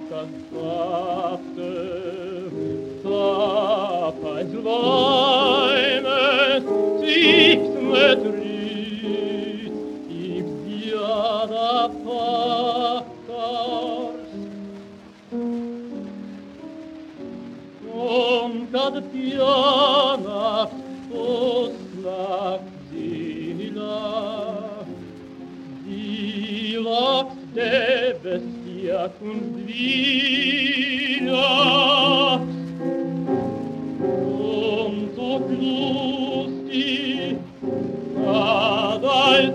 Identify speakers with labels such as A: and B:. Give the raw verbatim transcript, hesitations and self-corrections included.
A: Sachte, Tapais Weine, Tricks mit Ries, Ib Diada Pactars. Und ad piana, Osnac Dila, Dilax de bestia cum Dila, und so lustig, ad